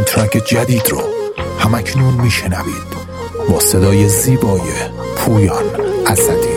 این ترک جدید رو همکنون میشنوید با صدای زیبای پویان اسدی.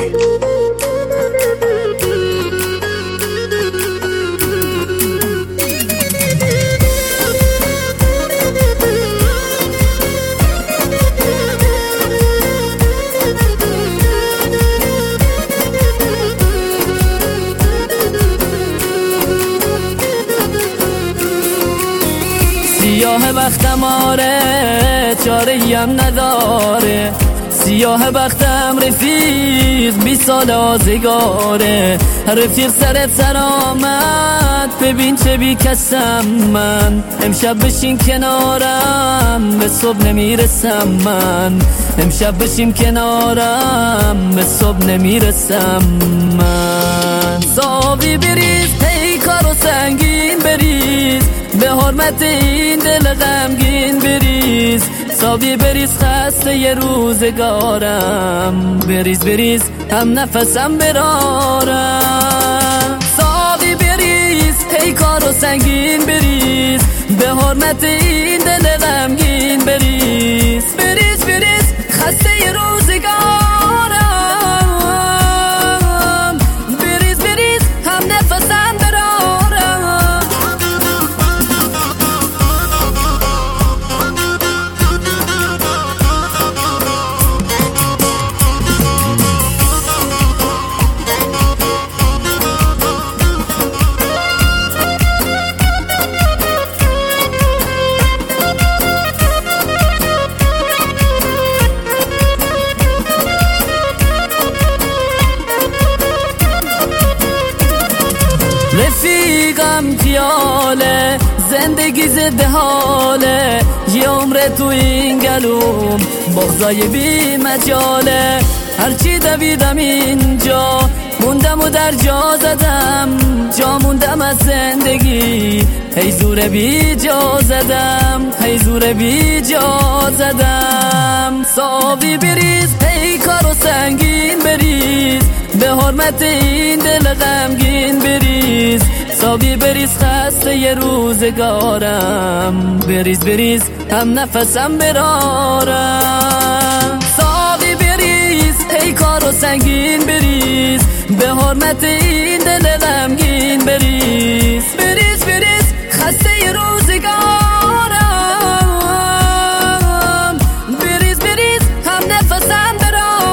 سیاه بختم آره چاره‌ای هم نداره، سیاه بختم رفیق 20 سال آزگاره، رفیق سرت سر آمد ببین چه بی کسم من، امشب بشین کنارم به صبح نمیرسم من، امشب بشین کنارم به صبح نمیرسم من. صافی بریز پیکار و سنگین بریز، به حرمت این دل غمگین بریز، صافی بریز خسته ی روزگارم، بریز بریز هم نفسم برارم. صافی بریز پیکار و سنگین بریز، به حرمت این دل غمگین بریز، بریز بریز خسته ی روزگارم، بریز بریز هم نفسم برارم. رفیقم خیاله زندگی زده حاله، یه عمر تو این گلوم بغضای بی مجاله، هرچی دویدم اینجا موندم و در جا زدم، جا موندم از زندگی هی زور بی جا زدم، هی زور بی جا زدم. صافی بریز پیکار و سنگین بریز، به حرمت این دل غمگین بریز، صافی بریز خسته ی روزگارم، بریز بریز هم نفسم برارم. صافی بریز پیکار و سنگین بریز، به حرمت این دل غمگین بریز، بریز بریز خسته ی روزگارم، بریز بریز هم نفسم برارم.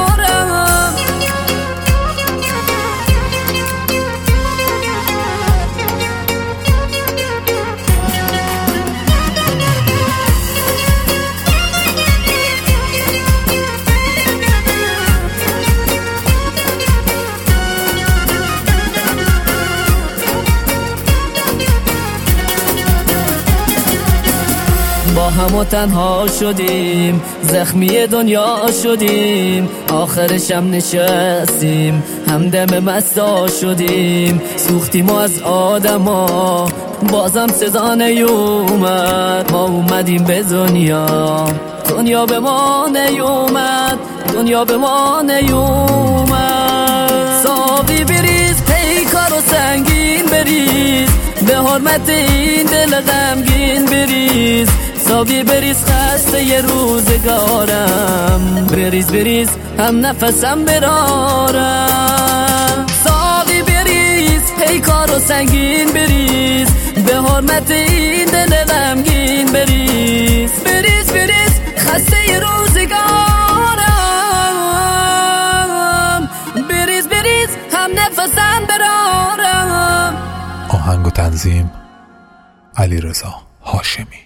با هم و تنها شدیم، زخمی دنیا شدیم، آخرشم نشستیم همدم مستا شدیم، سوختیم و از آدما بازم صدا نیومد، ما اومدیم به دنیا، دنیا به ما نیومد، دنیا به ما نیومد. صافی بریز پیکار و سنگین بریز، به حرمت این دل غمگین بریز، صافی بریز خسته ی روزگارم، بریز بریز هم نفسم برارم. صافی بریز پیکار و سنگین بریز، به حرمت این دل غمگین بریز، بریز بریز خسته ی روزگارم، بریز بریز هم نفسم برارم. آهنگ و تنظیم علیرضا هاشمی.